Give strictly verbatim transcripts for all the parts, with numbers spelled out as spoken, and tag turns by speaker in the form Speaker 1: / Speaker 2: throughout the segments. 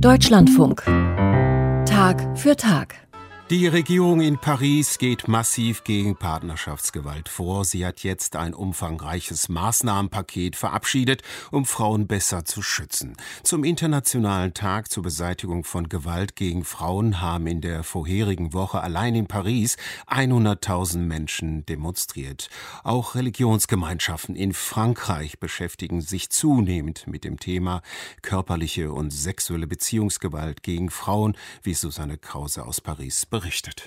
Speaker 1: Deutschlandfunk. Tag für Tag.
Speaker 2: Die Regierung in Paris geht massiv gegen Partnerschaftsgewalt vor. Sie hat jetzt ein umfangreiches Maßnahmenpaket verabschiedet, um Frauen besser zu schützen. Zum Internationalen Tag zur Beseitigung von Gewalt gegen Frauen haben in der vorherigen Woche allein in Paris hunderttausend Menschen demonstriert. Auch Religionsgemeinschaften in Frankreich beschäftigen sich zunehmend mit dem Thema körperliche und sexuelle Beziehungsgewalt gegen Frauen, wie Susanne Krause aus Paris berichtet.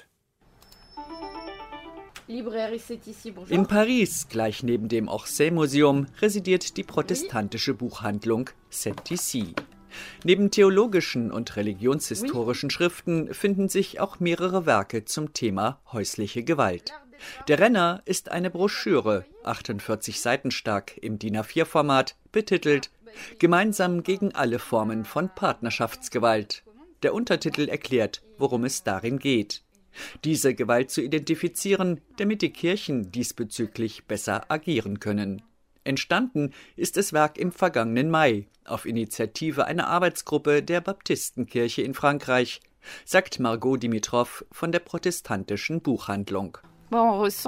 Speaker 3: In Paris, gleich neben dem Orsay-Museum, residiert die protestantische Buchhandlung C'est ici. Neben theologischen und religionshistorischen Schriften finden sich auch mehrere Werke zum Thema häusliche Gewalt. Der Renner ist eine Broschüre, achtundvierzig Seiten stark, im D I N A vier Format, betitelt »Gemeinsam gegen alle Formen von Partnerschaftsgewalt«. Der Untertitel erklärt, worum es darin geht. Diese Gewalt zu identifizieren, damit die Kirchen diesbezüglich besser agieren können. Entstanden ist das Werk im vergangenen Mai, auf Initiative einer Arbeitsgruppe der Baptistenkirche in Frankreich, sagt Margot Dimitrov von der protestantischen Buchhandlung. Anfangs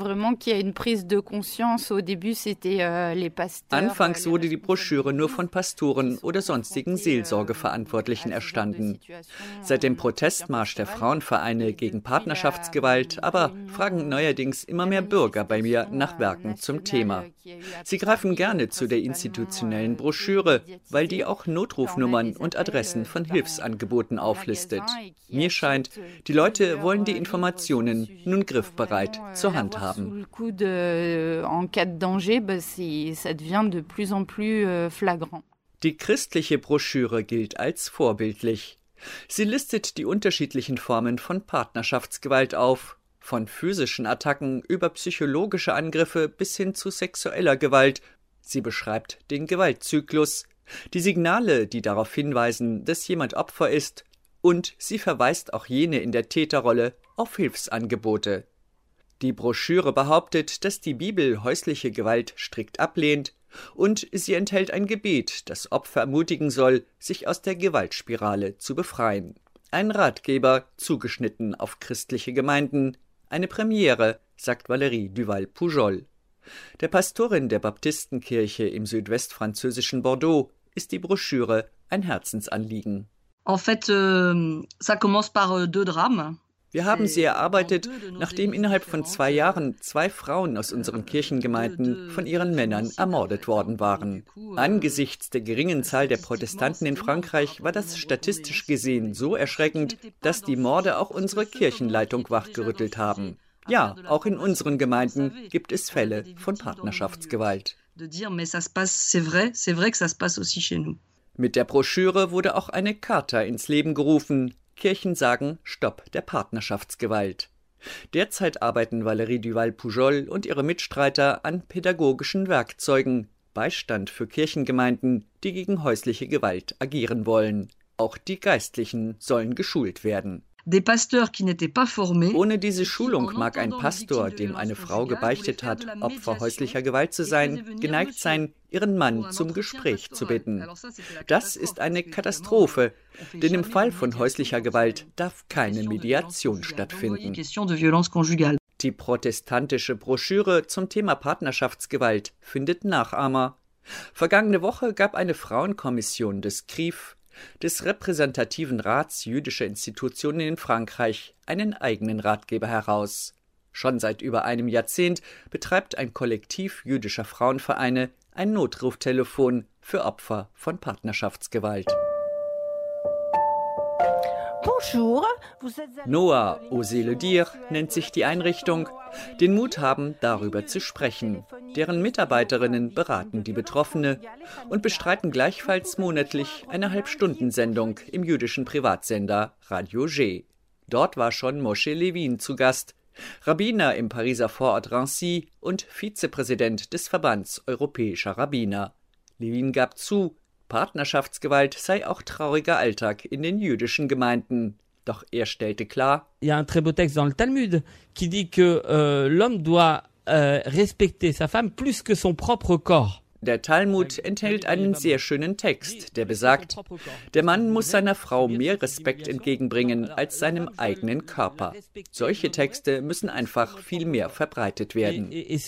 Speaker 3: wurde die Broschüre nur von Pastoren oder sonstigen Seelsorgeverantwortlichen erstanden. Seit dem Protestmarsch der Frauenvereine gegen Partnerschaftsgewalt aber fragen neuerdings immer mehr Bürger bei mir nach Werken zum Thema. Sie greifen gerne zu der institutionellen Broschüre, weil die auch Notrufnummern und Adressen von Hilfsangeboten auflistet. Mir scheint, die Leute wollen die Informationen nun griffbereit zur Hand haben. Die christliche Broschüre gilt als vorbildlich. Sie listet die unterschiedlichen Formen von Partnerschaftsgewalt auf, von physischen Attacken über psychologische Angriffe bis hin zu sexueller Gewalt. Sie beschreibt den Gewaltzyklus, die Signale, die darauf hinweisen, dass jemand Opfer ist, und sie verweist auch jene in der Täterrolle auf Hilfsangebote. Die Broschüre behauptet, dass die Bibel häusliche Gewalt strikt ablehnt, und sie enthält ein Gebet, das Opfer ermutigen soll, sich aus der Gewaltspirale zu befreien. Ein Ratgeber, zugeschnitten auf christliche Gemeinden. Eine Premiere, sagt Valérie Duval-Pujol. Der Pastorin der Baptistenkirche im südwestfranzösischen Bordeaux ist die Broschüre ein Herzensanliegen.
Speaker 4: En fait, euh, ça commence par deux drames.
Speaker 3: Wir haben sie erarbeitet, nachdem innerhalb von zwei Jahren zwei Frauen aus unseren Kirchengemeinden von ihren Männern ermordet worden waren. Angesichts der geringen Zahl der Protestanten in Frankreich war das statistisch gesehen so erschreckend, dass die Morde auch unsere Kirchenleitung wachgerüttelt haben. Ja, auch in unseren Gemeinden gibt es Fälle von Partnerschaftsgewalt. Mit der Broschüre wurde auch eine Charta ins Leben gerufen. Kirchen sagen Stopp der Partnerschaftsgewalt. Derzeit arbeiten Valérie Duval-Pujol und ihre Mitstreiter an pädagogischen Werkzeugen, Beistand für Kirchengemeinden, die gegen häusliche Gewalt agieren wollen. Auch die Geistlichen sollen geschult werden. Ohne diese Schulung mag ein Pastor, dem eine Frau gebeichtet hat, Opfer häuslicher Gewalt zu sein, geneigt sein, ihren Mann zum Gespräch zu bitten. Das ist eine Katastrophe, denn im Fall von häuslicher Gewalt darf keine Mediation stattfinden. Die protestantische Broschüre zum Thema Partnerschaftsgewalt findet Nachahmer. Vergangene Woche gab eine Frauenkommission des C R I F, des repräsentativen Rats jüdischer Institutionen in Frankreich, einen eigenen Ratgeber heraus. Schon seit über einem Jahrzehnt betreibt ein Kollektiv jüdischer Frauenvereine ein Notruftelefon für Opfer von Partnerschaftsgewalt. Noah, Osez le dire, nennt sich die Einrichtung, den Mut haben, darüber zu sprechen. Deren Mitarbeiterinnen beraten die Betroffene und bestreiten gleichfalls monatlich eine Halbstundensendung im jüdischen Privatsender Radio G. Dort war schon Moshe Levin zu Gast, Rabbiner im Pariser Vorort Rancy und Vizepräsident des Verbands Europäischer Rabbiner. Levin gab zu, Partnerschaftsgewalt sei auch trauriger Alltag in den jüdischen Gemeinden. Doch er stellte klar:
Speaker 5: Il y a un très beau texte dans le Talmud qui dit que euh, l'homme doit euh, respecter sa femme plus que son propre corps.
Speaker 3: Der Talmud enthält einen sehr schönen Text, der besagt, der Mann muss seiner Frau mehr Respekt entgegenbringen als seinem eigenen Körper. Solche Texte müssen einfach viel mehr verbreitet werden.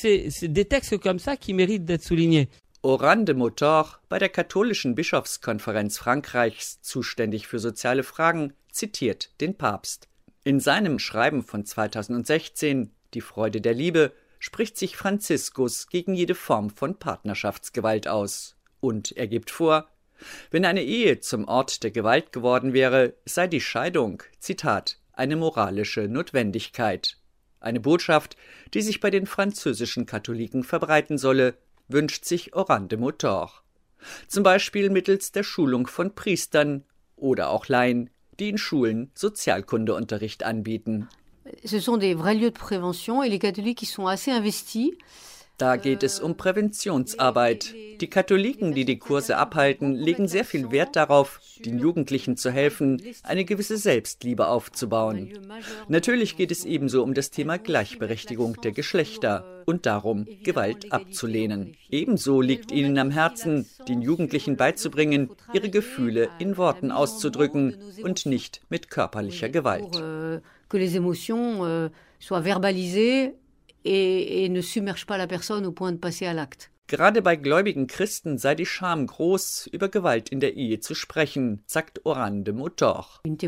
Speaker 3: Oran de Motor, bei der katholischen Bischofskonferenz Frankreichs zuständig für soziale Fragen, zitiert den Papst. In seinem Schreiben von zweitausendsechzehn, Die Freude der Liebe, spricht sich Franziskus gegen jede Form von Partnerschaftsgewalt aus. Und er gibt vor, wenn eine Ehe zum Ort der Gewalt geworden wäre, sei die Scheidung, Zitat, eine moralische Notwendigkeit. Eine Botschaft, die sich bei den französischen Katholiken verbreiten solle, wünscht sich Oran de Motor. Zum Beispiel mittels der Schulung von Priestern oder auch Laien, die in Schulen Sozialkundeunterricht anbieten.
Speaker 6: Ce sont des vrais lieux de prévention et les catholiques qui sont assez investis.
Speaker 3: Da geht es um Präventionsarbeit. Die Katholiken, die die Kurse abhalten, legen sehr viel Wert darauf, den Jugendlichen zu helfen, eine gewisse Selbstliebe aufzubauen. Natürlich geht es ebenso um das Thema Gleichberechtigung der Geschlechter und darum, Gewalt abzulehnen. Ebenso liegt ihnen am Herzen, den Jugendlichen beizubringen, ihre Gefühle in Worten auszudrücken und nicht mit körperlicher Gewalt.
Speaker 6: Que les émotions euh, soient verbalisées et, et ne submergent pas la personne au point de passer à l'acte.
Speaker 3: Gerade bei gläubigen Christen sei die Scham groß, über Gewalt in der Ehe zu sprechen, sagt Oran de Motor.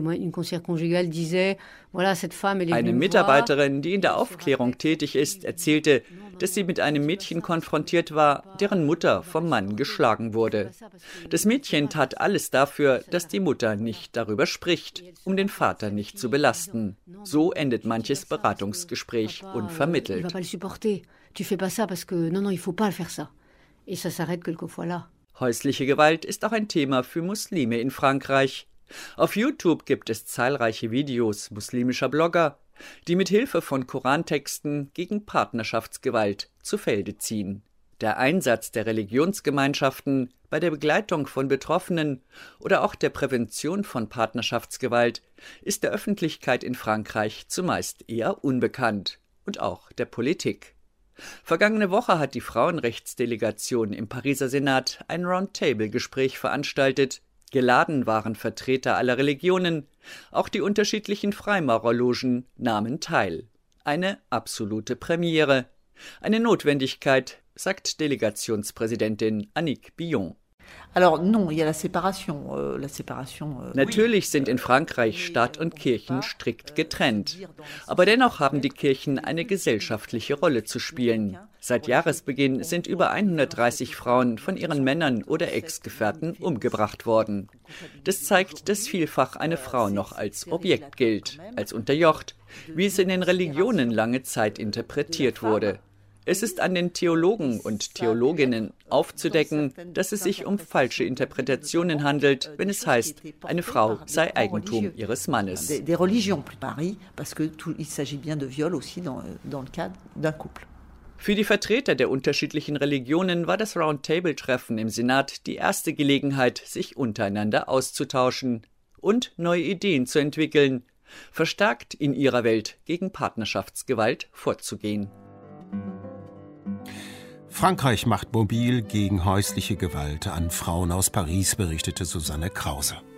Speaker 3: Eine Mitarbeiterin, die in der Aufklärung tätig ist, erzählte, dass sie mit einem Mädchen konfrontiert war, deren Mutter vom Mann geschlagen wurde. Das Mädchen tat alles dafür, dass die Mutter nicht darüber spricht, um den Vater nicht zu belasten. So endet manches Beratungsgespräch unvermittelt.
Speaker 6: Tu fais pas ça parce que non non il faut pas faire ça et ça s'arrête quelquefois là.
Speaker 3: Häusliche Gewalt ist auch ein Thema für Muslime in Frankreich. Auf YouTube gibt es zahlreiche Videos muslimischer Blogger, die mit Hilfe von Korantexten gegen Partnerschaftsgewalt zu Felde ziehen. Der Einsatz der Religionsgemeinschaften bei der Begleitung von Betroffenen oder auch der Prävention von Partnerschaftsgewalt ist der Öffentlichkeit in Frankreich zumeist eher unbekannt und auch der Politik. Vergangene Woche hat die Frauenrechtsdelegation im Pariser Senat ein Roundtable-Gespräch veranstaltet. Geladen waren Vertreter aller Religionen, auch die unterschiedlichen Freimaurerlogen nahmen teil. Eine absolute Premiere, eine Notwendigkeit, sagt Delegationspräsidentin Annick Billon. Natürlich sind in Frankreich Staat und Kirchen strikt getrennt. Aber dennoch haben die Kirchen eine gesellschaftliche Rolle zu spielen. Seit Jahresbeginn sind über hundertdreißig Frauen von ihren Männern oder Ex-Gefährten umgebracht worden. Das zeigt, dass vielfach eine Frau noch als Objekt gilt, als unterjocht, wie es in den Religionen lange Zeit interpretiert wurde. Es ist an den Theologen und Theologinnen aufzudecken, dass es sich um falsche Interpretationen handelt, wenn es heißt, eine Frau sei Eigentum ihres Mannes. Für die Vertreter der unterschiedlichen Religionen war das Roundtable-Treffen im Senat die erste Gelegenheit, sich untereinander auszutauschen und neue Ideen zu entwickeln, verstärkt in ihrer Welt gegen Partnerschaftsgewalt vorzugehen.
Speaker 2: Frankreich macht mobil gegen häusliche Gewalt an Frauen aus Paris, berichtete Susanne Krause.